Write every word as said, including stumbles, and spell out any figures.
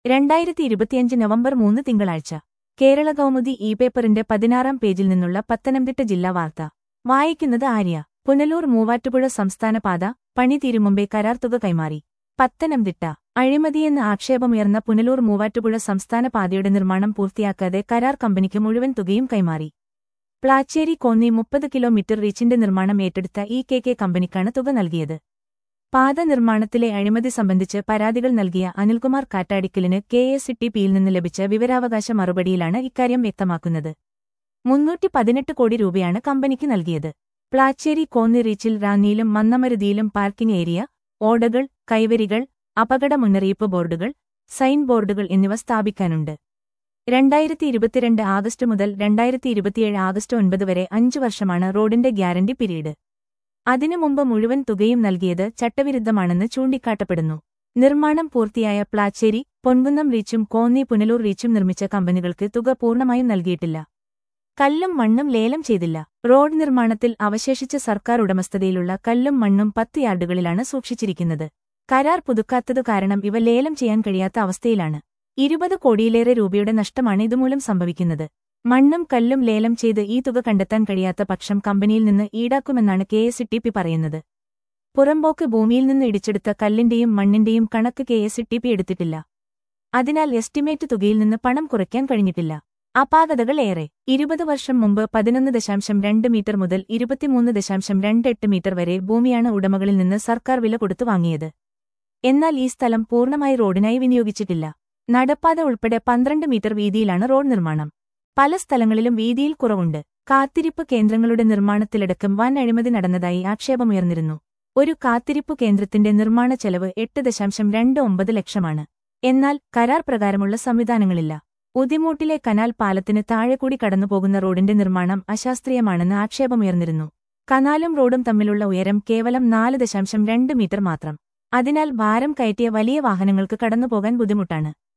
രണ്ടായിരത്തി ഇരുപത്തിയഞ്ച് നവംബർ മൂന്ന് തിങ്കളാഴ്ച കേരള കൗമുദി ഇ പേപ്പറിന്റെ പതിനാറാം പേജിൽ നിന്നുള്ള പത്തനംതിട്ട ജില്ലാ വാർത്ത വായിക്കുന്നത് ആര്യ. പുനലൂർ മൂവാറ്റുപുഴ സംസ്ഥാന പാത പണി തീരുമുമ്പേ കരാർ തുക കൈമാറി. പത്തനംതിട്ട അഴിമതിയെന്ന് ആക്ഷേപമുയർന്ന പുനലൂർ മൂവാറ്റുപുഴ സംസ്ഥാന പാതയുടെ നിർമ്മാണം പൂർത്തിയാക്കാതെ കരാർ കമ്പനിക്ക് മുഴുവൻ തുകയും കൈമാറി. പ്ലാച്ചേരി കോന്നി മുപ്പത് കിലോമീറ്റർ റീച്ചിന്റെ നിർമ്മാണം ഏറ്റെടുത്ത ഇ കെ കെ കമ്പനിക്കാണ് തുക നൽകിയത്. പാത നിർമ്മാണത്തിലെ അഴിമതി സംബന്ധിച്ച് പരാതികൾ നൽകിയ അനിൽകുമാർ കാറ്റാടിക്കലിന് കെ എസ് ടി പിയിൽ നിന്ന് ലഭിച്ച വിവരാവകാശ മറുപടിയിലാണ് ഇക്കാര്യം വ്യക്തമാക്കുന്നത്. മുന്നൂറ്റി പതിനെട്ട് കോടി രൂപയാണ് കമ്പനിക്ക് നൽകിയത്. പ്ലാച്ചേരി കോന്നി റീച്ചിൽ റാന്നിയിലും മന്നമരുതിയിലും പാർക്കിംഗ് ഏരിയ, ഓടകൾ, കൈവരികൾ, അപകട മുന്നറിയിപ്പ് ബോർഡുകൾ, സൈൻ ബോർഡുകൾ എന്നിവ സ്ഥാപിക്കാനുണ്ട്. രണ്ടായിരത്തി ഇരുപത്തിരണ്ട് ആഗസ്റ്റ് മുതൽ രണ്ടായിരത്തി ഇരുപത്തിയേഴ് ആഗസ്റ്റ് ഒൻപത് വരെ അഞ്ചു വർഷമാണ് റോഡിന്റെ ഗ്യാരണ്ടി പീരീഡ്. അതിനു മുമ്പ് മുഴുവൻ തുകയും നൽകിയത് ചട്ടവിരുദ്ധമാണെന്ന് ചൂണ്ടിക്കാട്ടപ്പെടുന്നു. നിർമ്മാണം പൂർത്തിയായ പ്ലാച്ചേരി, പൊൻകുന്നം റീച്ചും കോന്നി പുനലൂർ റീച്ചും നിർമ്മിച്ച കമ്പനികൾക്ക് തുക പൂർണ്ണമായും നൽകിയിട്ടില്ല. കല്ലും മണ്ണും ലേലം ചെയ്തില്ല. റോഡ് നിർമ്മാണത്തിൽ അവശേഷിച്ച സർക്കാർ ഉടമസ്ഥതയിലുള്ള കല്ലും മണ്ണും പത്ത് യാർഡുകളിലാണ് സൂക്ഷിച്ചിരിക്കുന്നത്. കരാർ പുതുക്കാത്തതു കാരണം ഇവ ലേലം ചെയ്യാൻ കഴിയാത്ത അവസ്ഥയിലാണ്. ഇരുപത് കോടിയിലേറെ രൂപയുടെ നഷ്ടമാണ് ഇതുമൂലം സംഭവിക്കുന്നത്. മണ്ണും കല്ലും ലേലം ചെയ്ത് ഈ തുക കണ്ടെത്താൻ കഴിയാത്ത പക്ഷം കമ്പനിയിൽ നിന്ന് ഈടാക്കുമെന്നാണ് കെ എസ് ടി പി പറയുന്നത്. പുറമ്പോക്ക് ഭൂമിയിൽ നിന്ന് ഇടിച്ചെടുത്ത കല്ലിന്റെയും മണ്ണിന്റെയും കണക്ക് കെ എസ് ടി പി എടുത്തിട്ടില്ല. അതിനാൽ എസ്റ്റിമേറ്റ് തുകയിൽ നിന്ന് പണം കുറയ്ക്കാൻ കഴിഞ്ഞിട്ടില്ല. അപാകതകൾ ഏറെ. ഇരുപത് വർഷം മുമ്പ് പതിനൊന്ന് ദശാംശം രണ്ട് മീറ്റർ മുതൽ ഇരുപത്തിമൂന്ന് ദശാംശം രണ്ട് എട്ട് മീറ്റർ വരെ ഭൂമിയാണ് ഉടമകളിൽ നിന്ന് സർക്കാർ വില കൊടുത്തു വാങ്ങിയത്. എന്നാൽ ഈ സ്ഥലം പൂർണ്ണമായി റോഡിനായി വിനിയോഗിച്ചിട്ടില്ല. നടപ്പാത ഉൾപ്പെടെ പന്ത്രണ്ട് മീറ്റർ വീതിയിലാണ് റോഡ് നിർമ്മാണം. പല സ്ഥലങ്ങളിലും വീതിയിൽ കുറവുണ്ട്. കാത്തിരിപ്പ് കേന്ദ്രങ്ങളുടെ നിർമ്മാണത്തിലടക്കം വൻ അഴിമതി നടന്നതായി ആക്ഷേപമുയർന്നിരുന്നു. ഒരു കാത്തിരിപ്പു കേന്ദ്രത്തിന്റെ നിർമ്മാണ ചെലവ് എട്ട് ദശാംശം രണ്ട് ഒമ്പത് ലക്ഷമാണ്. എന്നാൽ കരാർ പ്രകാരമുള്ള സംവിധാനങ്ങളില്ല. ഉദിമൂട്ടിലെ കനാൽ പാലത്തിന് താഴെ കൂടി കടന്നുപോകുന്ന റോഡിന്റെ നിർമ്മാണം അശാസ്ത്രീയമാണെന്ന് ആക്ഷേപമുയർന്നിരുന്നു. കനാലും റോഡും തമ്മിലുള്ള ഉയരം കേവലം നാല് ദശാംശം രണ്ട് മീറ്റർ മാത്രം. അതിനാൽ ഭാരം കയറ്റിയ വലിയ വാഹനങ്ങൾക്ക് കടന്നുപോകാൻ ബുദ്ധിമുട്ടാണ്.